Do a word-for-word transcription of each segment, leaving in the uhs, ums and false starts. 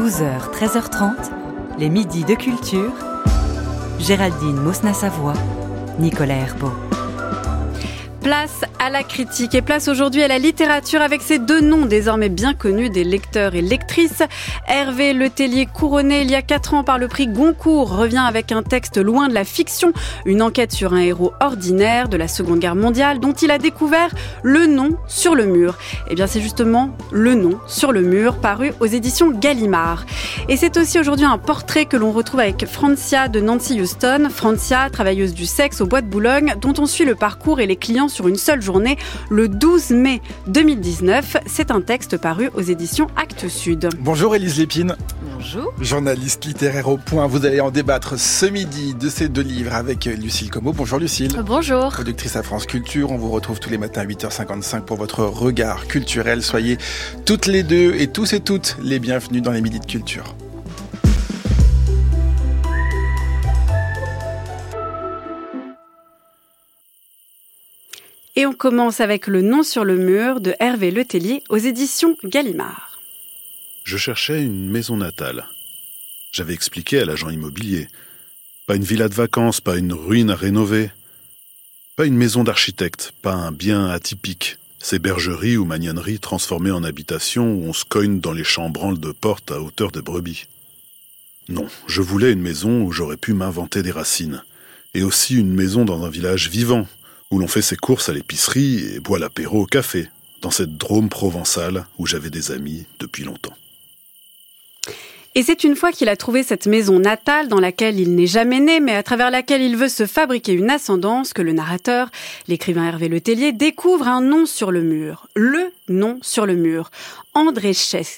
douze heures, treize heures trente, les midis de culture. Géraldine Mosna-Savoie, Nicolas Herbeau. Place à la critique et place aujourd'hui à la littérature avec ces deux noms désormais bien connus des lecteurs et lectrices. Hervé Letellier, couronné il y a quatre ans par le prix Goncourt, revient avec un texte loin de la fiction, une enquête sur un héros ordinaire de la Seconde Guerre mondiale dont il a découvert le nom sur le mur. Eh bien c'est justement le nom sur le mur paru aux éditions Gallimard. Et c'est aussi aujourd'hui un portrait que l'on retrouve avec Francia de Nancy Houston. Francia, travailleuse du sexe au Bois de Boulogne, dont on suit le parcours et les clients sur une seule journée le douze mai deux mille dix-neuf. C'est un texte paru aux éditions Actes Sud. Bonjour Élise Lépine. Bonjour. Journaliste littéraire au Point. Vous allez en débattre ce midi de ces deux livres avec Lucille Como. Bonjour Lucille. Bonjour. Productrice à France Culture. On vous retrouve tous les matins à huit heures cinquante-cinq pour votre regard culturel. Soyez toutes les deux et tous et toutes les bienvenus dans les midis de culture. Et on commence avec le nom sur le mur de Hervé Letellier aux éditions Gallimard. Je cherchais une maison natale. J'avais expliqué à l'agent immobilier. Pas une villa de vacances, pas une ruine à rénover. Pas une maison d'architecte, pas un bien atypique. Ces bergeries ou magnaneries transformées en habitation où on se cogne dans les chambranles de porte à hauteur de brebis. Non, je voulais une maison où j'aurais pu m'inventer des racines. Et aussi une maison dans un village vivant, où l'on fait ses courses à l'épicerie et boit l'apéro au café, dans cette Drôme provençale où j'avais des amis depuis longtemps. Et c'est une fois qu'il a trouvé cette maison natale dans laquelle il n'est jamais né, mais à travers laquelle il veut se fabriquer une ascendance, que le narrateur, l'écrivain Hervé Letellier, découvre un nom sur le mur. Le nom sur le mur. André Schex.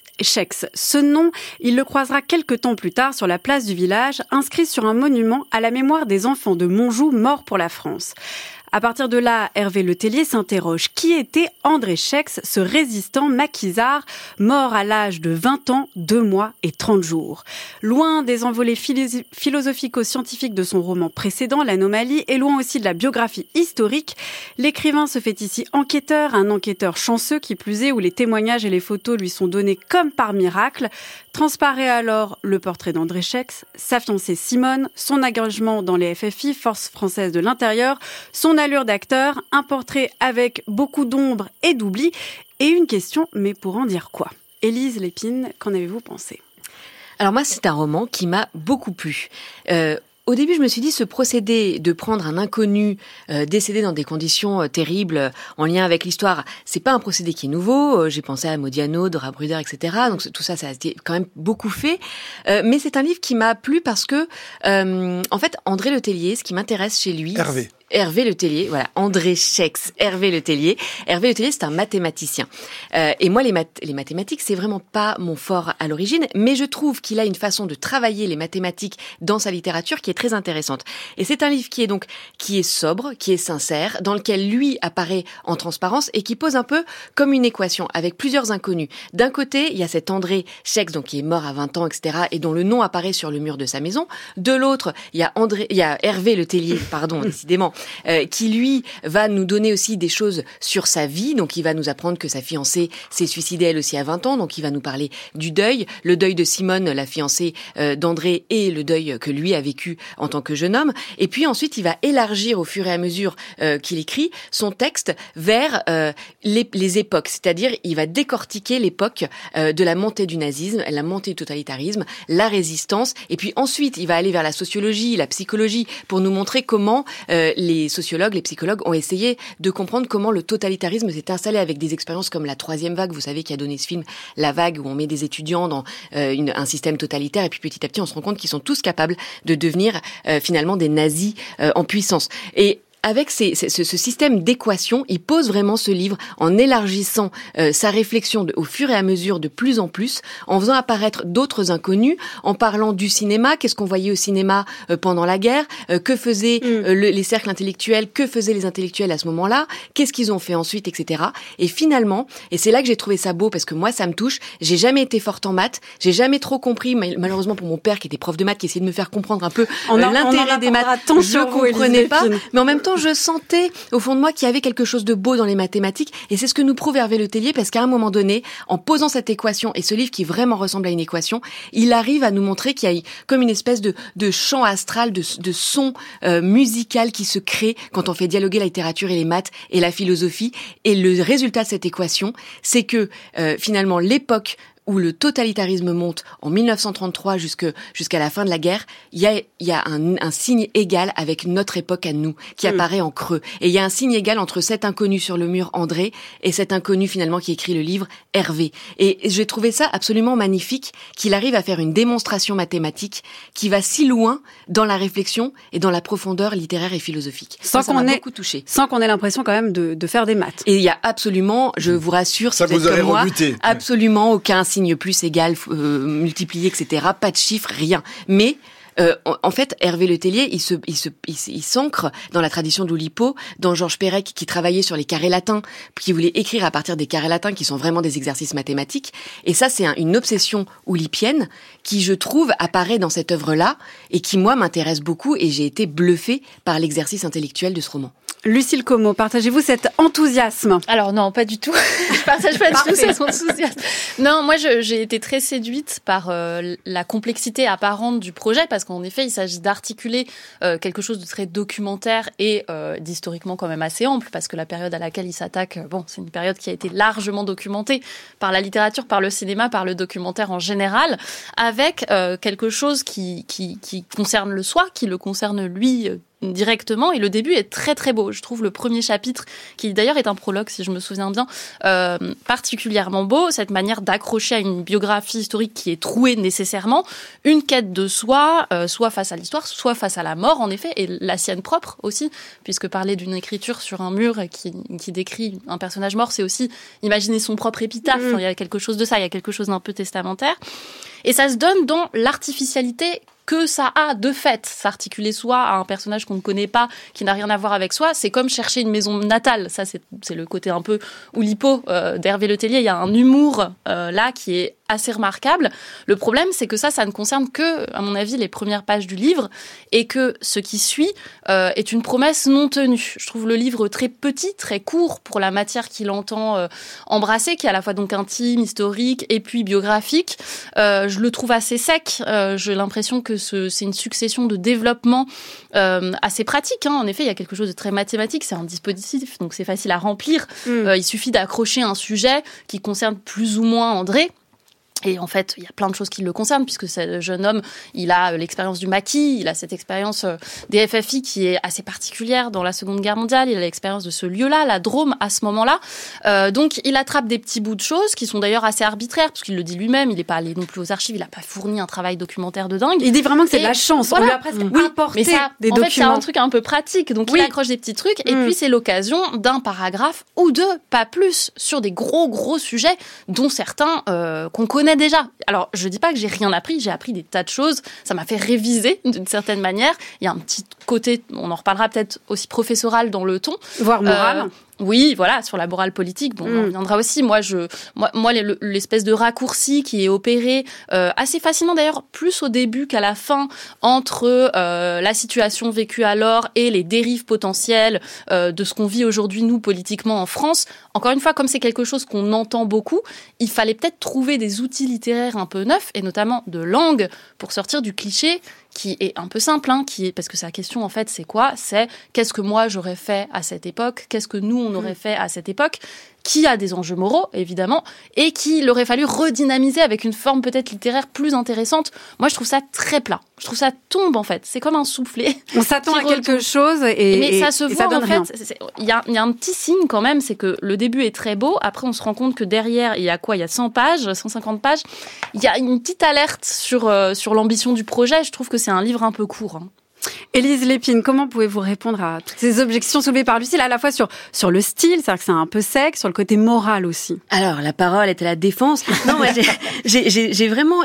Ce nom, il le croisera quelques temps plus tard sur la place du village, inscrit sur un monument à la mémoire des enfants de Montjoux morts pour la France. À partir de là, Hervé Letellier s'interroge. Qui était André Schex, ce résistant maquisard, mort à l'âge de vingt ans, deux mois et trente jours? Loin des envolées philosophico-scientifiques de son roman précédent, L'Anomalie, et loin aussi de la biographie historique, l'écrivain se fait ici enquêteur, un enquêteur chanceux qui plus est, où les témoignages et les photos lui sont donnés comme par miracle. Transparaît alors le portrait d'André Schex, sa fiancée Simone, son engagement dans les F F I, Forces françaises de l'intérieur, son allure d'acteur, un portrait avec beaucoup d'ombre et d'oubli, et une question, mais pour en dire quoi? Élise Lépine, qu'en avez-vous pensé? Alors moi, c'est un roman qui m'a beaucoup plu. Euh, Au début, je me suis dit, ce procédé de prendre un inconnu euh, décédé dans des conditions euh, terribles euh, en lien avec l'histoire, c'est pas un procédé qui est nouveau. Euh, j'ai pensé à Modiano, Dora Bruder, et cetera. Donc tout ça, ça a été quand même beaucoup fait. Euh, mais c'est un livre qui m'a plu parce que, euh, en fait, André Letellier, ce qui m'intéresse chez lui... Hervé. Hervé Letellier, voilà, André Schex, Hervé Letellier. Hervé Letellier, c'est un mathématicien. Euh, et moi, les, math- les mathématiques, c'est vraiment pas mon fort à l'origine, mais je trouve qu'il a une façon de travailler les mathématiques dans sa littérature qui est très intéressante. Et c'est un livre qui est donc, qui est sobre, qui est sincère, dans lequel lui apparaît en transparence et qui pose un peu comme une équation avec plusieurs inconnus. D'un côté, il y a cet André Schex, donc qui est mort à vingt ans, et cetera, et dont le nom apparaît sur le mur de sa maison. De l'autre, il y a André, il y a Hervé Letellier, pardon, décidément, Euh, qui lui va nous donner aussi des choses sur sa vie. Donc il va nous apprendre que sa fiancée s'est suicidée elle aussi à vingt ans, donc il va nous parler du deuil, le deuil de Simone, la fiancée euh, d'André, et le deuil que lui a vécu en tant que jeune homme. Et puis ensuite il va élargir au fur et à mesure euh, qu'il écrit son texte vers euh, les, les époques, c'est-à-dire il va décortiquer l'époque euh, de la montée du nazisme, la montée du totalitarisme, la résistance, et puis ensuite il va aller vers la sociologie, la psychologie, pour nous montrer comment euh, les Les sociologues, les psychologues ont essayé de comprendre comment le totalitarisme s'est installé avec des expériences comme la troisième vague, vous savez, qui a donné ce film La Vague, où on met des étudiants dans euh, une, un système totalitaire, et puis petit à petit on se rend compte qu'ils sont tous capables de devenir euh, finalement des nazis euh, en puissance. Et avec ces, ce, ce système d'équations, il pose vraiment ce livre en élargissant euh, sa réflexion de, au fur et à mesure de plus en plus, en faisant apparaître d'autres inconnus, en parlant du cinéma, qu'est-ce qu'on voyait au cinéma euh, pendant la guerre, euh, que faisaient euh, le, les cercles intellectuels, que faisaient les intellectuels à ce moment-là, qu'est-ce qu'ils ont fait ensuite, et cetera. Et finalement, et c'est là que j'ai trouvé ça beau, parce que moi ça me touche, j'ai jamais été forte en maths, j'ai jamais trop compris, malheureusement pour mon père qui était prof de maths, qui essayait de me faire comprendre un peu euh, l'intérêt des maths, je comprenais pas, mais en même temps, pourtant, je sentais au fond de moi qu'il y avait quelque chose de beau dans les mathématiques. Et c'est ce que nous prouve Hervé Le Tellier, parce qu'à un moment donné, en posant cette équation, et ce livre qui vraiment ressemble à une équation, il arrive à nous montrer qu'il y a comme une espèce de, de champ astral, de, de son euh, musical qui se crée quand on fait dialoguer la littérature et les maths et la philosophie. Et le résultat de cette équation, c'est que euh, finalement l'époque où le totalitarisme monte en mille neuf cent trente-trois jusque, jusqu'à la fin de la guerre, il y a, il y a un, un signe égal avec notre époque à nous, qui mmh. apparaît en creux. Et il y a un signe égal entre cet inconnu sur le mur, André, et cet inconnu finalement qui écrit le livre, Hervé. Et j'ai trouvé ça absolument magnifique, qu'il arrive à faire une démonstration mathématique qui va si loin dans la réflexion et dans la profondeur littéraire et philosophique. Sans ça, qu'on ça m'a ait, beaucoup touché. Sans qu'on ait l'impression quand même de, de faire des maths. Et il y a absolument, je vous rassure, ça si vous, vous êtes comme moi, rebuté. absolument aucun signe plus égal, euh, multiplié, et cetera. Pas de chiffres, rien. Mais euh, en, en fait, Hervé Le Tellier, il se, il se, il, il s'ancre dans la tradition d'Oulipo, dans Georges Perec, qui travaillait sur les carrés latins, qui voulait écrire à partir des carrés latins, qui sont vraiment des exercices mathématiques. Et ça, c'est un, une obsession oulipienne qui, je trouve, apparaît dans cette œuvre-là et qui, moi, m'intéresse beaucoup. Et j'ai été bluffée par l'exercice intellectuel de ce roman. Lucille Como, partagez-vous cet enthousiasme? Alors non, pas du tout. Je partage pas du tout cet enthousiasme. Non, moi je, j'ai été très séduite par euh, la complexité apparente du projet, parce qu'en effet, il s'agit d'articuler euh, quelque chose de très documentaire et euh, d'historiquement quand même assez ample, parce que la période à laquelle il s'attaque, bon, c'est une période qui a été largement documentée par la littérature, par le cinéma, par le documentaire en général, avec euh, quelque chose qui, qui, qui concerne le soi, qui le concerne lui euh, directement, et le début est très très beau. Je trouve le premier chapitre, qui d'ailleurs est un prologue si je me souviens bien, euh, particulièrement beau, cette manière d'accrocher à une biographie historique qui est trouée nécessairement, une quête de soi, euh, soit face à l'histoire, soit face à la mort en effet, et la sienne propre aussi, puisque parler d'une écriture sur un mur qui, qui décrit un personnage mort, c'est aussi imaginer son propre épitaphe. Mmh. Enfin, il y a quelque chose de ça, il y a quelque chose d'un peu testamentaire. Et ça se donne dans l'artificialité que ça a de fait. S'articuler soi à un personnage qu'on ne connaît pas, qui n'a rien à voir avec soi, c'est comme chercher une maison natale. Ça, c'est, c'est le côté un peu Oulipo euh, d'Hervé Le Tellier. Il y a un humour euh, là qui est assez remarquable. Le problème, c'est que ça, ça ne concerne que, à mon avis, les premières pages du livre, et que ce qui suit euh, est une promesse non tenue. Je trouve le livre très petit, très court pour la matière qu'il entend euh, embrasser, qui est à la fois donc intime, historique et puis biographique. Euh, je le trouve assez sec. Euh, j'ai l'impression que ce, c'est une succession de développements euh, assez pratiques. Hein. En effet, il y a quelque chose de très mathématique. C'est un dispositif, donc c'est facile à remplir. Mmh. Euh, il suffit d'accrocher un sujet qui concerne plus ou moins André. Et en fait, il y a plein de choses qui le concernent, puisque ce jeune homme, il a l'expérience du maquis, il a cette expérience des F F I qui est assez particulière dans la Seconde Guerre mondiale, il a l'expérience de ce lieu-là, la Drôme, à ce moment-là. Euh, donc, il attrape des petits bouts de choses qui sont d'ailleurs assez arbitraires, parce qu'il le dit lui-même, il n'est pas allé non plus aux archives, il n'a pas fourni un travail documentaire de dingue. Il dit vraiment que c'est et de la chance, voilà. On lui a presque oui, apporté mais ça, des en documents. fait, c'est un truc un peu pratique, donc oui. Il accroche des petits trucs, et mmh. puis c'est l'occasion d'un paragraphe ou deux, pas plus, sur des gros, gros sujets, dont certains euh, qu'on connaît déjà. Alors, je dis pas que j'ai rien appris, j'ai appris des tas de choses, ça m'a fait réviser d'une certaine manière. Il y a un petit côté, on en reparlera peut-être aussi professoral dans le ton. Voire moral. Euh, Oui, voilà, sur la morale politique, bon, mm. on en reviendra aussi. Moi, je, moi, moi, l'espèce de raccourci qui est opéré euh, assez facilement, d'ailleurs, plus au début qu'à la fin, entre euh, la situation vécue alors et les dérives potentielles euh, de ce qu'on vit aujourd'hui, nous, politiquement en France. Encore une fois, comme c'est quelque chose qu'on entend beaucoup, il fallait peut-être trouver des outils littéraires un peu neufs, et notamment de langue, pour sortir du cliché qui est un peu simple, hein, qui est, parce que sa question, en fait, c'est quoi ? C'est qu'est-ce que moi j'aurais fait à cette époque ? Qu'est-ce que nous, on aurait fait à cette époque ? Qui a des enjeux moraux, évidemment, et qu'il aurait fallu redynamiser avec une forme peut-être littéraire plus intéressante. Moi, je trouve ça très plat. Je trouve ça tombe, en fait. C'est comme un soufflet. On s'attend à quelque chose et, mais et ça se et voit, ça donne en rien. fait. Il y a, y a un petit signe, quand même, c'est que le début est très beau. Après, on se rend compte que derrière, il y a quoi ? Il y a cent pages, cent cinquante pages. Il y a une petite alerte sur, euh, sur l'ambition du projet. Je trouve que c'est un livre un peu court, hein. Élise Lépine, comment pouvez-vous répondre à toutes ces objections soulevées par Lucille, à la fois sur, sur le style, c'est-à-dire que c'est un peu sec, sur le côté moral aussi? Alors, la parole est à la défense. Non, moi, j'ai, j'ai, j'ai vraiment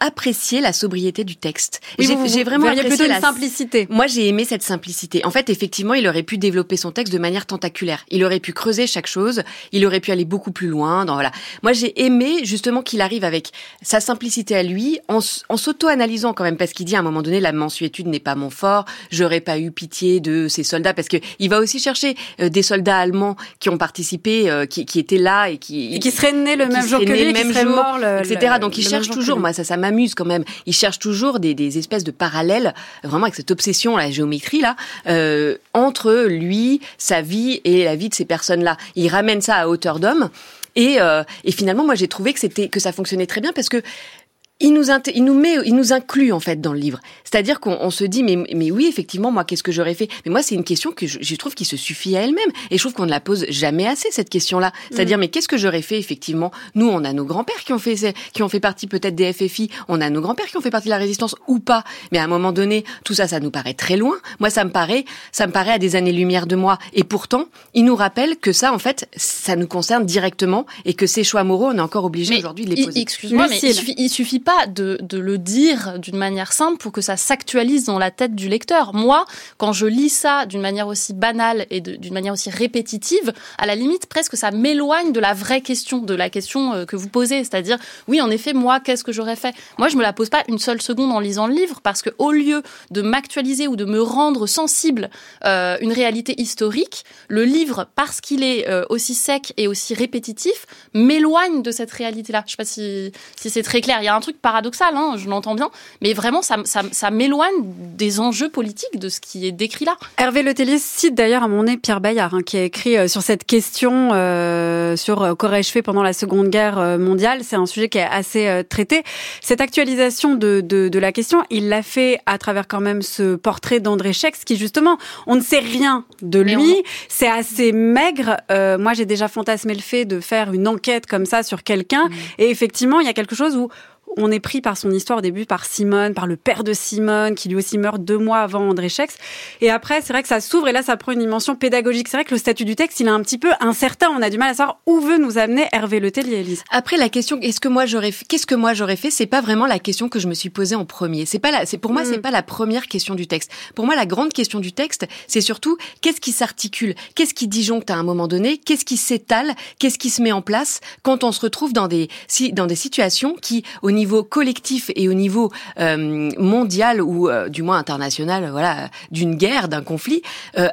apprécié la sobriété du texte. Oui, j'ai, vous, j'ai vraiment vous apprécié plutôt la une simplicité. Moi, j'ai aimé cette simplicité. En fait, effectivement, il aurait pu développer son texte de manière tentaculaire. Il aurait pu creuser chaque chose. Il aurait pu aller beaucoup plus loin. Dans, voilà. Moi, j'ai aimé justement qu'il arrive avec sa simplicité à lui, en, en s'auto-analysant quand même, parce qu'il dit à un moment donné, la mansuétude n'est pas mon fort. J'aurais pas eu pitié de ces soldats, parce que il va aussi chercher euh, des soldats allemands qui ont participé, euh, qui, qui étaient là et qui et qui seraient nés le même jour que lui, le qui même seraient jour, morts, le, et cetera. Le, Donc il le cherche toujours. Moi, ça, ça m'amuse quand même. Il cherche toujours des, des espèces de parallèles, vraiment avec cette obsession, la géométrie là, euh, entre lui, sa vie et la vie de ces personnes-là. Il ramène ça à hauteur d'homme. Et, euh, et finalement, moi, j'ai trouvé que c'était que ça fonctionnait très bien parce que il nous int- il nous met, il nous inclut en fait dans le livre. C'est-à-dire qu'on on se dit mais mais oui effectivement moi qu'est-ce que j'aurais fait. Mais moi c'est une question que je, je trouve qui se suffit à elle-même et je trouve qu'on ne la pose jamais assez cette question-là. C'est-à-dire mmh. mais qu'est-ce que j'aurais fait effectivement. Nous on a nos grands-pères qui ont fait qui ont fait partie peut-être des F F I. On a nos grands-pères qui ont fait partie de la résistance ou pas. Mais à un moment donné tout ça ça nous paraît très loin. Moi ça me paraît ça me paraît à des années-lumière de moi. Et pourtant il nous rappelle que ça en fait ça nous concerne directement et que ces choix moraux on est encore obligé aujourd'hui de les poser. Excuse-moi mais il suffit, il suffit pas De, de le dire d'une manière simple pour que ça s'actualise dans la tête du lecteur. Moi, quand je lis ça d'une manière aussi banale et de, d'une manière aussi répétitive, à la limite, presque ça m'éloigne de la vraie question, de la question que vous posez. C'est-à-dire, oui, en effet, moi, qu'est-ce que j'aurais fait ? Moi, je me la pose pas une seule seconde en lisant le livre parce que au lieu de m'actualiser ou de me rendre sensible euh, une réalité historique, le livre, parce qu'il est euh, aussi sec et aussi répétitif, m'éloigne de cette réalité-là. Je sais pas si, si c'est très clair. Il y a un truc paradoxal, hein, je l'entends bien, mais vraiment, ça, ça, ça m'éloigne des enjeux politiques de ce qui est décrit là. Hervé Letellier cite d'ailleurs à mon nez Pierre Bayard, hein, qui a écrit euh, sur cette question, euh, sur euh, qu'aurais-je fait pendant la Seconde Guerre mondiale. C'est un sujet qui est assez euh, traité. Cette actualisation de, de, de la question, il l'a fait à travers quand même ce portrait d'André Schex, qui justement, on ne sait rien de lui, on... c'est assez maigre. Euh, moi, j'ai déjà fantasmé le fait de faire une enquête comme ça sur quelqu'un, mmh. et effectivement, il y a quelque chose où on est pris par son histoire au début, par Simone, par le père de Simone, qui lui aussi meurt deux mois avant André Schex. Et après, c'est vrai que ça s'ouvre et là, ça prend une dimension pédagogique. C'est vrai que le statut du texte, il est un petit peu incertain. On a du mal à savoir où veut nous amener Hervé Letellier, Élise. Après, la question, est-ce que moi j'aurais fait, qu'est-ce que moi j'aurais fait, c'est pas vraiment la question que je me suis posée en premier. C'est pas la, c'est, pour moi, mmh. c'est pas la première question du texte. Pour moi, la grande question du texte, c'est surtout qu'est-ce qui s'articule, qu'est-ce qui disjoncte à un moment donné, qu'est-ce qui s'étale, qu'est-ce qui se met en place quand on se retrouve dans des, si, dans des situations qui, au niveau collectif et au niveau euh, mondial ou euh, du moins international, voilà, d'une guerre, d'un conflit, euh,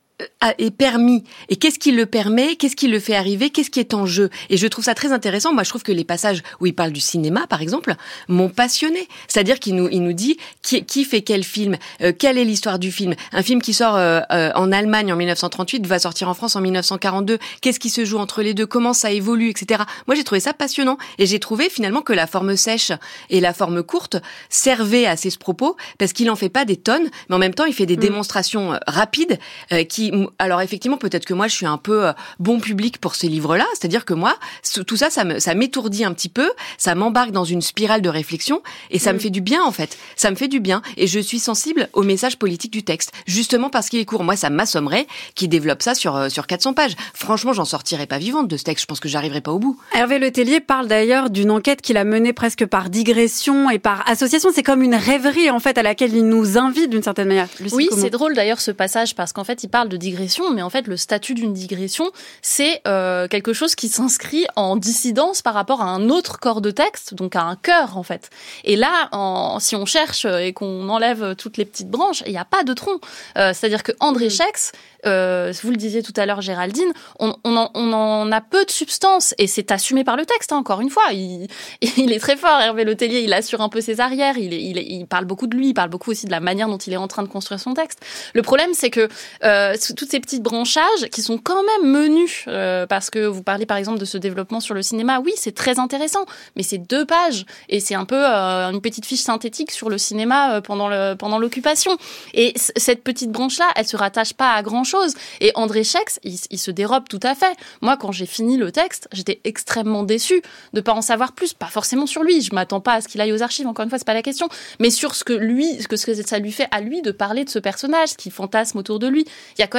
est permis. Et qu'est-ce qui le permet ? Qu'est-ce qui le fait arriver ? Qu'est-ce qui est en jeu ? Et je trouve ça très intéressant. Moi, je trouve que les passages où il parle du cinéma, par exemple, m'ont passionné. C'est-à-dire qu'il nous, il nous dit qui, qui fait quel film, euh, quelle est l'histoire du film. Un film qui sort euh, euh, en Allemagne en dix-neuf cent trente-huit va sortir en France en dix-neuf cent quarante-deux. Qu'est-ce qui se joue entre les deux ? Comment ça évolue, et cetera. Moi, j'ai trouvé ça passionnant. Et j'ai trouvé finalement que la forme sèche et la forme courte servaient à ces propos parce qu'il en fait pas des tonnes, mais en même temps, il fait des mmh. démonstrations rapides euh, qui alors effectivement, peut-être que moi, je suis un peu bon public pour ces livres-là. C'est-à-dire que moi, tout ça, ça, me, ça m'étourdit un petit peu, ça m'embarque dans une spirale de réflexion et ça mmh. me fait du bien, en fait. Ça me fait du bien et je suis sensible au message politique du texte, justement parce qu'il est court. Moi, ça m'assommerait qu'il développe ça sur, sur quatre cents pages. Franchement, j'en sortirais pas vivante de ce texte. Je pense que j'arriverai pas au bout. Hervé Letellier parle d'ailleurs d'une enquête qu'il a menée presque par digression et par association. C'est comme une rêverie, en fait, à laquelle il nous invite d'une certaine manière. Lucie, oui, comment... c'est drôle d'ailleurs ce passage parce qu'en fait, il parle de digression, mais en fait, le statut d'une digression, c'est euh, quelque chose qui s'inscrit en dissidence par rapport à un autre corps de texte, donc à un cœur, en fait. Et là, en, si on cherche et qu'on enlève toutes les petites branches, il n'y a pas de tronc. Euh, c'est-à-dire que André Schex, euh, vous le disiez tout à l'heure, Géraldine, on, on, en, on en a peu de substance, et c'est assumé par le texte, hein, encore une fois. Il, il est très fort, Hervé Letellier, il assure un peu ses arrières, il, il, il parle beaucoup de lui, il parle beaucoup aussi de la manière dont il est en train de construire son texte. Le problème, c'est que euh, toutes ces petites branchages qui sont quand même menus, euh, parce que vous parlez par exemple de ce développement sur le cinéma, oui, c'est très intéressant, mais c'est deux pages, et c'est un peu euh, une petite fiche synthétique sur le cinéma euh, pendant, le, pendant l'occupation. Et c- cette petite branche-là, elle se rattache pas à grand-chose. Et André Schex, il, il se dérobe tout à fait. Moi, quand j'ai fini le texte, j'étais extrêmement déçue de pas en savoir plus, pas forcément sur lui, je m'attends pas à ce qu'il aille aux archives, encore une fois, c'est pas la question, mais sur ce que lui, ce que ça lui fait à lui de parler de ce personnage, ce qu'il fantasme autour de lui. Il y a quand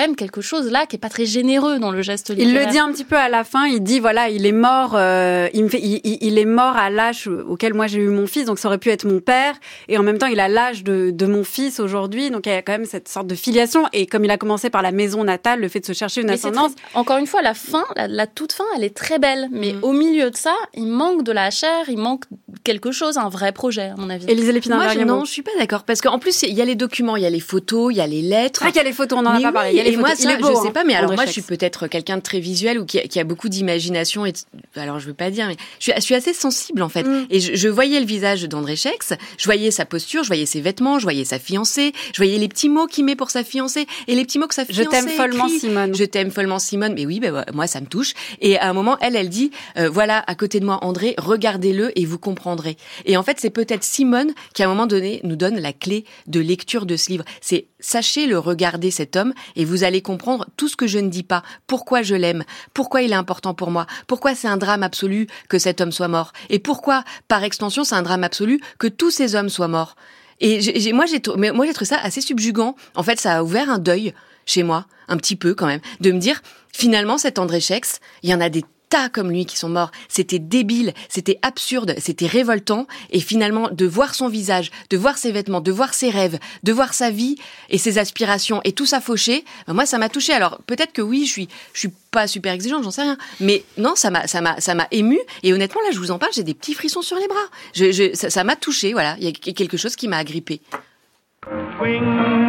même quelque chose là qui est pas très généreux dans le geste littéraire. Il le dit un petit peu à la fin, il dit voilà, il est mort, euh, il, me fait, il, il est mort à l'âge auquel moi j'ai eu mon fils, donc ça aurait pu être mon père, et en même temps il a l'âge de, de mon fils aujourd'hui, donc il y a quand même cette sorte de filiation, et comme il a commencé par la maison natale, le fait de se chercher une mais ascendance. Très, encore une fois, la fin, la, la toute fin, elle est très belle, mais mmh. au milieu de ça, il manque de la chair, il manque quelque chose, un vrai projet, à mon avis. Élisée Lépinard-Bergamo. Moi, je, non, je suis pas d'accord, parce qu'en plus, il y a les documents, il y a les photos, il y a les lettres. Ah, il y a les photos, on en a mais pas oui, parlé. Il y a les et photos. moi, ça, il est beau, je sais pas, mais hein, alors moi, Chex. je suis peut-être quelqu'un de très visuel ou qui a, qui a beaucoup d'imagination. Et alors, je veux pas dire, mais je suis, je suis assez sensible en fait. Mm. Et je, je voyais le visage d'André Chex, je voyais sa posture, je voyais ses vêtements, je voyais sa fiancée, je voyais les petits mots qu'il met pour sa fiancée et les petits mots que sa fiancée Je t'aime follement, écrit. Simone. Je t'aime follement, Simone. Mais oui, ben moi, ça me touche. Et à un moment, elle, elle dit, euh, voilà, à côté de moi, André, regardez-le et vous comprendrez. Et en fait, c'est peut-être Simone qui, à un moment donné, nous donne la clé de lecture de ce livre. C'est sachez le regarder cet homme et vous allez comprendre tout ce que je ne dis pas. Pourquoi je l'aime, pourquoi il est important pour moi, pourquoi c'est un drame absolu que cet homme soit mort, et pourquoi, par extension, c'est un drame absolu que tous ces hommes soient morts. Et j'ai, j'ai, moi, j'ai, mais moi, j'ai trouvé ça assez subjugant. En fait, ça a ouvert un deuil chez moi, un petit peu quand même, de me dire, finalement, cet André Chex, il y en a des tas comme lui qui sont morts. C'était débile, c'était absurde, c'était révoltant. Et finalement, de voir son visage, de voir ses vêtements, de voir ses rêves, de voir sa vie et ses aspirations et tout ça fauché, ben moi, ça m'a touchée. Alors, peut-être que oui, je suis, je suis pas super exigeante, j'en sais rien. Mais non, ça m'a, ça m'a, ça m'a émue. Et honnêtement, là, je vous en parle, j'ai des petits frissons sur les bras. Je, je, ça, ça m'a touchée, voilà. Il y a quelque chose qui m'a agrippée. Swing,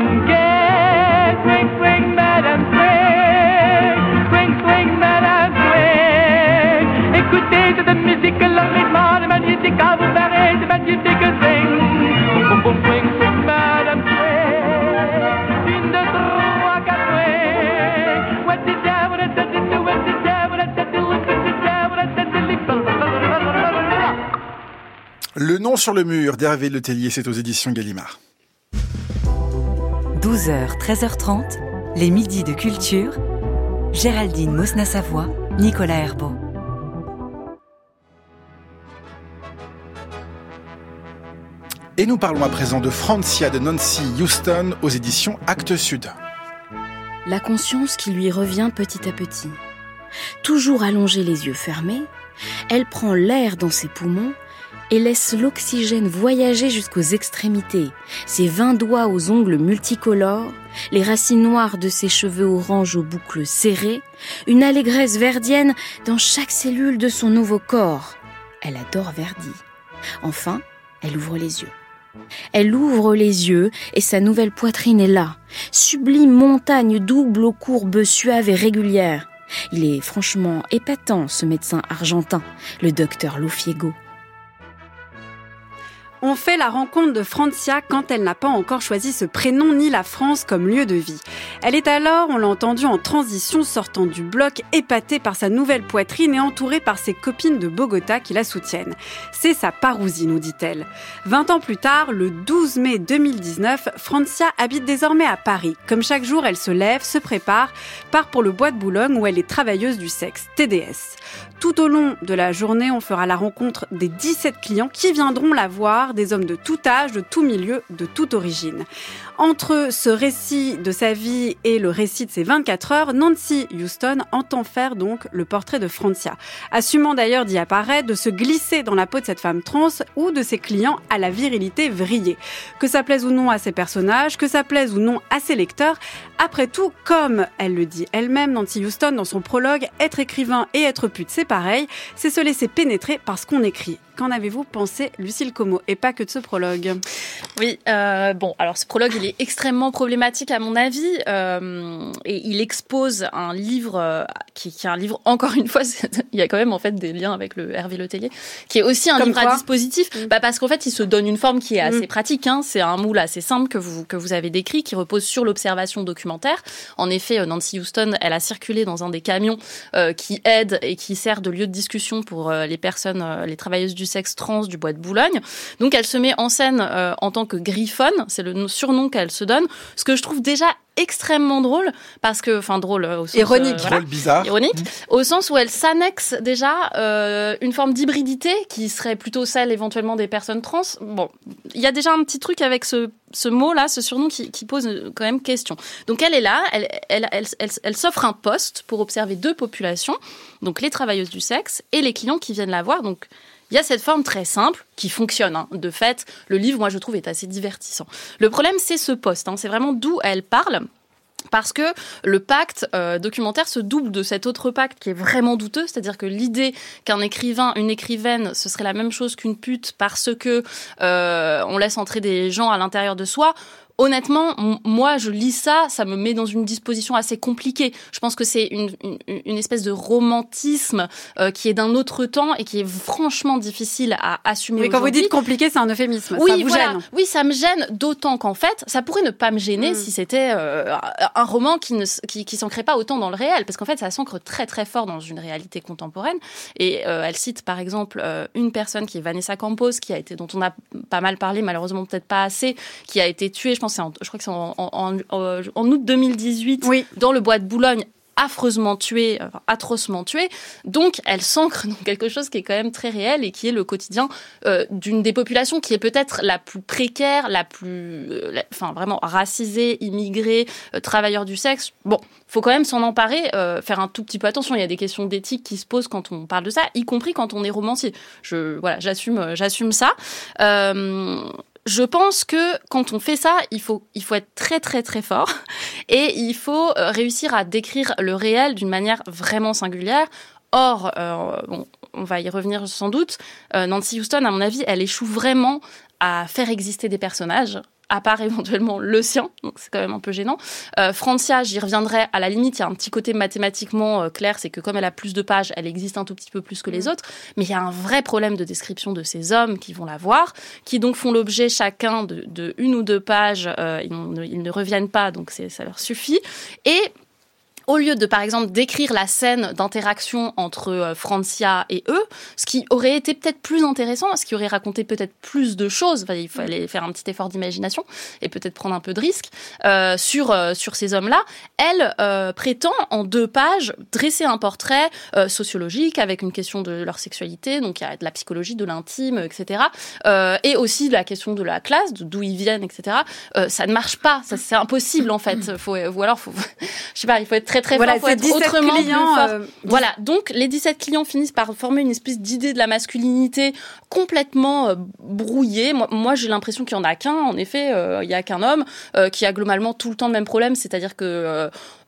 yeah, swing, swing, madame, swing, swing, swing, madame, swing. Écoutez cette musique, le rythme est magnifique, à vous verrez, c'est magnifique, swing. Boum, boum, swing, swing, madame, swing. Une, deux, trois, quatre, swing. What the jam, what the jam, what the jam, what the jam, what the jam, what the jam. Le nom sur le mur d'Hervé Letellier, c'est aux éditions Gallimard. douze heures, treize heures trente, les midis de culture. Géraldine Mosna-Savoie, Nicolas Herbeau. Et nous parlons à présent de Francia de Nancy Houston aux éditions Actes Sud. La conscience qui lui revient petit à petit. Toujours allongée les yeux fermés, elle prend l'air dans ses poumons et laisse l'oxygène voyager jusqu'aux extrémités, ses vingt doigts aux ongles multicolores, les racines noires de ses cheveux orange aux boucles serrées, une allégresse verdienne dans chaque cellule de son nouveau corps. Elle adore Verdi. Enfin, elle ouvre les yeux. Elle ouvre les yeux et sa nouvelle poitrine est là, sublime montagne double aux courbes suaves et régulières. Il est franchement épatant, ce médecin argentin, le docteur Lofiego. On fait la rencontre de Francia quand elle n'a pas encore choisi ce prénom ni la France comme lieu de vie. Elle est alors, on l'a entendu, en transition, sortant du bloc, épatée par sa nouvelle poitrine et entourée par ses copines de Bogota qui la soutiennent. C'est sa parousie, nous dit-elle. Vingt ans plus tard, le douze mai deux mille dix-neuf, Francia habite désormais à Paris. Comme chaque jour, elle se lève, se prépare, part pour le bois de Boulogne où elle est travailleuse du sexe, T D S. Tout au long de la journée, on fera la rencontre des dix-sept clients qui viendront la voir, des hommes de tout âge, de tout milieu, de toute origine. Entre ce récit de sa vie et le récit de ses vingt-quatre heures, Nancy Houston entend faire donc le portrait de Francia, assumant d'ailleurs d'y apparaître, de se glisser dans la peau de cette femme trans ou de ses clients à la virilité vrillée. Que ça plaise ou non à ses personnages, que ça plaise ou non à ses lecteurs, après tout, comme elle le dit elle-même, Nancy Houston, dans son prologue, être écrivain et être pute, c'est pareil, c'est se laisser pénétrer par ce qu'on écrit. Qu'en avez-vous pensé, Lucille Como, et pas que de ce prologue ? Oui, euh, bon, alors ce prologue, il est extrêmement problématique à mon avis, euh, et il expose un livre euh, qui, qui est un livre, encore une fois, il y a quand même en fait des liens avec le Hervé Letellier, qui est aussi un Comme livre quoi à dispositif, mmh. bah parce qu'en fait, il se donne une forme qui est assez mmh. pratique, hein, c'est un moule assez simple que vous, que vous avez décrit, qui repose sur l'observation documentaire. En effet, Nancy Houston, elle a circulé dans un des camions euh, qui aide et qui sert de lieu de discussion pour euh, les personnes, euh, les travailleuses du sexe trans du bois de Boulogne. Donc elle se met en scène euh, en tant que griffonne, c'est le surnom qu'elle se donne, ce que je trouve déjà extrêmement drôle parce que enfin drôle au sens ironique, euh, voilà, drôle bizarre, ironique mmh. au sens où elle s'annexe déjà euh, une forme d'hybridité qui serait plutôt celle éventuellement des personnes trans. Bon, il y a déjà un petit truc avec ce ce mot là, ce surnom qui, qui pose quand même question. Donc elle est là, elle elle elle, elle, elle s'offre un poste pour observer deux populations, donc les travailleuses du sexe et les clients qui viennent la voir. Donc il y a cette forme très simple qui fonctionne. Hein. De fait, le livre, moi, je trouve, est assez divertissant. Le problème, c'est ce poste. Hein. C'est vraiment d'où elle parle. Parce que le pacte euh, documentaire se double de cet autre pacte qui est vraiment douteux, c'est-à-dire que l'idée qu'un écrivain, une écrivaine, ce serait la même chose qu'une pute parce que euh, on laisse entrer des gens à l'intérieur de soi. Honnêtement, m- moi, je lis ça, ça me met dans une disposition assez compliquée. Je pense que c'est une, une, une espèce de romantisme euh, qui est d'un autre temps et qui est franchement difficile à assumer Mais quand vous aujourd'hui. dites compliqué, c'est un euphémisme. Oui, ça vous voilà. gêne. Oui, ça me gêne, d'autant qu'en fait, ça pourrait ne pas me gêner Mm. si c'était euh, un roman qui ne qui, qui s'ancrait pas autant dans le réel, parce qu'en fait, ça s'ancre très très fort dans une réalité contemporaine. Et euh, elle cite par exemple euh, une personne qui est Vanessa Campos, qui a été, dont on a pas mal parlé, malheureusement peut-être pas assez, qui a été tuée. Je pense, que c'est en, je crois que c'est en, en, en, en août deux mille dix-huit, oui. dans le bois de Boulogne. Affreusement tuée, enfin, atrocement tuée. Donc, elle s'ancre dans quelque chose qui est quand même très réel et qui est le quotidien euh, d'une des populations qui est peut-être la plus précaire, la plus, euh, la, enfin vraiment racisée, immigrée, euh, travailleur du sexe. Bon, faut quand même s'en emparer, euh, faire un tout petit peu attention. Il y a des questions d'éthique qui se posent quand on parle de ça, y compris quand on est romancier. Je, voilà, j'assume, j'assume ça. Euh, Je pense que quand on fait ça, il faut, il faut être très très très fort et il faut réussir à décrire le réel d'une manière vraiment singulière. Or, euh, bon, on va y revenir sans doute, euh, Nancy Houston, à mon avis, elle échoue vraiment à faire exister des personnages, à part éventuellement le sien, donc c'est quand même un peu gênant. Euh, Francia, j'y reviendrai, à la limite, il y a un petit côté mathématiquement euh, clair, c'est que comme elle a plus de pages, elle existe un tout petit peu plus que les autres, mais il y a un vrai problème de description de ces hommes qui vont la voir, qui donc font l'objet chacun de, de une ou deux pages, euh, ils, ne, ils ne reviennent pas, donc c'est, ça leur suffit, et au lieu de, par exemple, décrire la scène d'interaction entre euh, Francia et eux, ce qui aurait été peut-être plus intéressant, ce qui aurait raconté peut-être plus de choses, enfin, il fallait faire un petit effort d'imagination et peut-être prendre un peu de risque euh, sur, euh, sur ces hommes-là, elle euh, prétend en deux pages dresser un portrait euh, sociologique avec une question de leur sexualité, donc il y a de la psychologie, de l'intime, et cetera. Euh, et aussi de la question de la classe, de d'où ils viennent, et cetera. Euh, ça ne marche pas, ça, c'est impossible en fait. Faut, ou alors, faut, je sais pas, il faut être très très voilà, fort, faut être autrement clients, plus fort. Euh, voilà, donc les dix-sept clients finissent par former une espèce d'idée de la masculinité complètement euh, brouillée. Moi, moi, j'ai l'impression qu'il y en a qu'un. En effet, euh, il y a qu'un homme euh, qui a globalement tout le temps le même problème, c'est-à-dire que euh,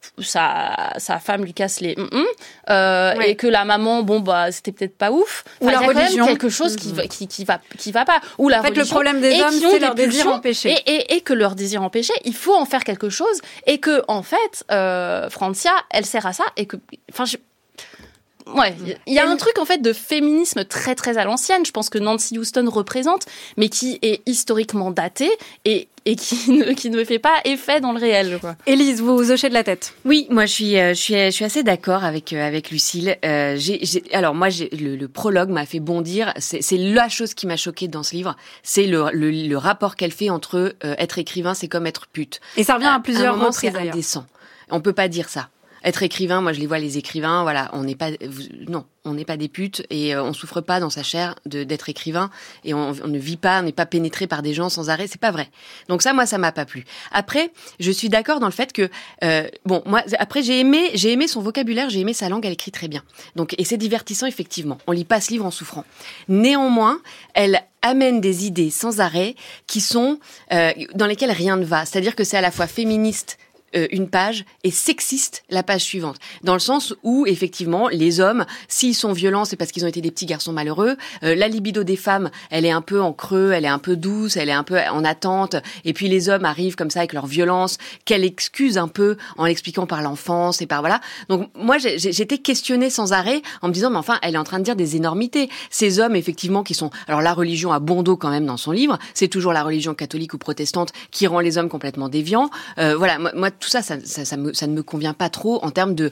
sa, sa femme lui casse les mm euh, ouais. et que la maman, bon bah c'était peut-être pas ouf. Ou enfin, la il y a religion, quand même quelque chose qui va, qui, qui va, qui va pas. Ou la en fait, religion. le problème des hommes, c'est leur désir empêché. Et, et, et que leur désir empêché, il faut en faire quelque chose. Et que en fait, euh, Francia, elle sert à ça. Et que, enfin, je... ouais, il y a un truc en fait de féminisme très très à l'ancienne. Je pense que Nancy Houston représente, mais qui est historiquement daté et et qui ne, qui ne me fait pas effet dans le réel, quoi. Élise, vous vous hochez de la tête. Oui, moi je suis, euh, je suis, je suis assez d'accord avec euh, avec Lucille. Euh, j'ai, j'ai, alors moi, j'ai, le, le prologue m'a fait bondir. C'est, c'est la chose qui m'a choquée dans ce livre. C'est le, le, le rapport qu'elle fait entre euh, être écrivain, c'est comme être pute. Et ça revient à plusieurs à un moment, reprises, c'est d'ailleurs. indécent. On peut pas dire ça. Être écrivain, moi je les vois les écrivains, voilà, on n'est pas, non, on n'est pas des putes et euh, on souffre pas dans sa chair de, d'être écrivain et on, on ne vit pas, on n'est pas pénétré par des gens sans arrêt, c'est pas vrai. Donc ça, moi, ça m'a pas plu. Après, je suis d'accord dans le fait que, euh, bon, moi, après j'ai aimé, j'ai aimé son vocabulaire, j'ai aimé sa langue, elle écrit très bien. Donc et c'est divertissant effectivement. On lit pas ce livre en souffrant. Néanmoins, elle amène des idées sans arrêt qui sont euh, dans lesquelles rien ne va. C'est-à-dire que c'est à la fois féministe une page et sexiste la page suivante, dans le sens où effectivement les hommes, s'ils sont violents, c'est parce qu'ils ont été des petits garçons malheureux. Euh, la libido des femmes, elle est un peu en creux, elle est un peu douce, elle est un peu en attente, et puis les hommes arrivent comme ça avec leur violence qu'elle excuse un peu en l'expliquant par l'enfance et par voilà. Donc moi j'ai, j'étais questionnée sans arrêt en me disant mais enfin elle est en train de dire des énormités. Ces hommes effectivement qui sont, alors la religion a bon dos quand même dans son livre, c'est toujours la religion catholique ou protestante qui rend les hommes complètement déviants. Euh, voilà, moi, moi tout ça, ça, ça, ça, me, ça ne me convient pas trop en termes de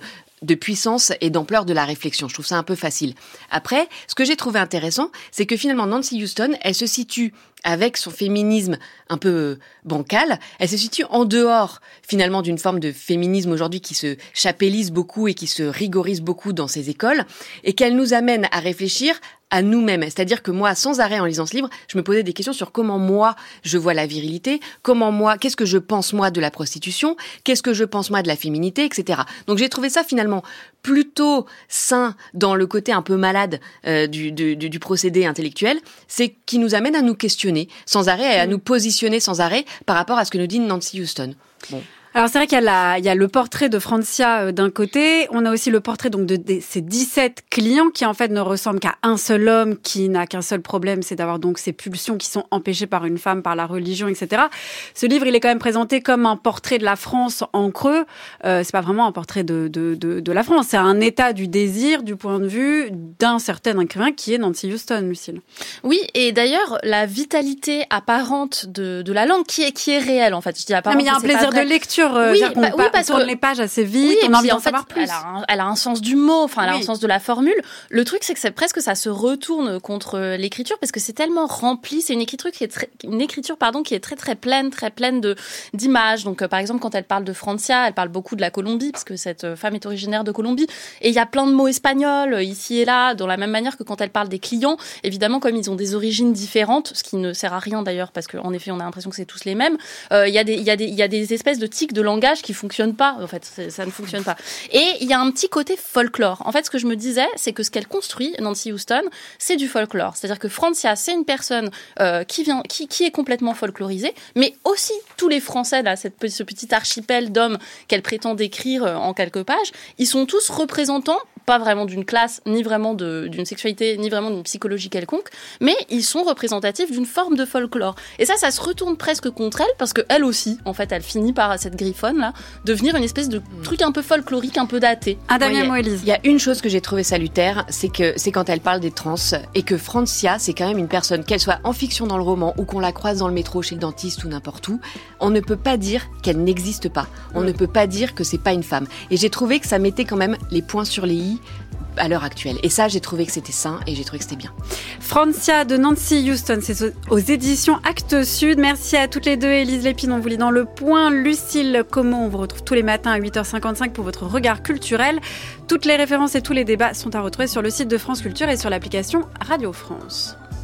de puissance et d'ampleur de la réflexion. Je trouve ça un peu facile. Après, ce que j'ai trouvé intéressant, c'est que finalement Nancy Houston, elle se situe avec son féminisme un peu bancal, elle se situe en dehors finalement d'une forme de féminisme aujourd'hui qui se chapélise beaucoup et qui se rigorise beaucoup dans ses écoles, et qu'elle nous amène à réfléchir à nous-mêmes. C'est-à-dire que moi, sans arrêt en lisant ce livre, je me posais des questions sur comment moi je vois la virilité, comment moi, qu'est-ce que je pense moi de la prostitution, qu'est-ce que je pense moi de la féminité, et cetera. Donc j'ai trouvé ça finalement plutôt sain dans le côté un peu malade euh, du, du, du procédé intellectuel, c'est qui nous amène à nous questionner sans arrêt et à nous positionner sans arrêt par rapport à ce que nous dit Nancy Houston. Bon. Alors c'est vrai qu'il y a, la, il y a le portrait de Francia euh, d'un côté, on a aussi le portrait donc de, de ces dix-sept clients qui en fait ne ressemblent qu'à un seul homme qui n'a qu'un seul problème, c'est d'avoir donc ces pulsions qui sont empêchées par une femme, par la religion, et cetera. Ce livre, il est quand même présenté comme un portrait de la France en creux. Euh, c'est pas vraiment un portrait de, de, de, de la France, c'est un état du désir du point de vue d'un certain écrivain qui est Nancy Houston, Lucille. Oui, et d'ailleurs la vitalité apparente de, de la langue qui est, qui est réelle en fait. Je dis apparente, non, mais il y a un plaisir de lecture. Euh, oui, bah, oui, pa- parce on tourne que les pages assez vite, oui, on a envie puis, d'en en fait, savoir plus. Elle a, un, elle a un sens du mot, enfin, elle a oui. un sens de la formule. Le truc, c'est que c'est presque ça se retourne contre l'écriture parce que c'est tellement rempli. C'est une écriture qui est très, une écriture, pardon, qui est très très pleine, très pleine de d'images. Donc, euh, par exemple, quand elle parle de Francia, elle parle beaucoup de la Colombie parce que cette femme est originaire de Colombie. Et il y a plein de mots espagnols euh, ici et là, de la même manière que quand elle parle des clients. Évidemment, comme ils ont des origines différentes, ce qui ne sert à rien d'ailleurs parce qu'en effet, on a l'impression que c'est tous les mêmes. Euh, Il y a des, il y a des, il y a des espèces de tics de langage qui fonctionnent pas. En fait, ça ne fonctionne pas. Et il y a un petit côté folklore. En fait, ce que je me disais, c'est que ce qu'elle construit, Nancy Houston, c'est du folklore. C'est-à-dire que Francia, c'est une personne euh, qui vient, qui, qui est complètement folklorisée, mais aussi tous les Français, là, cette, ce petit archipel d'hommes qu'elle prétend décrire euh, en quelques pages, ils sont tous représentants, pas vraiment d'une classe, ni vraiment de, d'une sexualité, ni vraiment d'une psychologie quelconque, mais ils sont représentatifs d'une forme de folklore. Et ça, ça se retourne presque contre elle, parce qu'elle aussi, en fait, elle finit par, cette griffonne-là, devenir une espèce de truc un peu folklorique, un peu daté. Ah, Damien Moëlise. Il y a une chose que j'ai trouvée salutaire, c'est que c'est quand elle parle des trans, et que Francia, c'est quand même une personne, qu'elle soit en fiction dans le roman, ou qu'on la croise dans le métro, chez le dentiste, ou n'importe où, on ne peut pas dire qu'elle n'existe pas. On oui. ne peut pas dire que c'est pas une femme. Et j'ai trouvé que ça mettait quand même les points sur les i à l'heure actuelle. Et ça, j'ai trouvé que c'était sain et j'ai trouvé que c'était bien. Francia de Nancy Houston, c'est aux éditions Actes Sud. Merci à toutes les deux. Élise Lépine, on vous lit dans Le Point. Lucille Comment, on vous retrouve tous les matins à huit heures cinquante-cinq pour votre regard culturel. Toutes les références et tous les débats sont à retrouver sur le site de France Culture et sur l'application Radio France.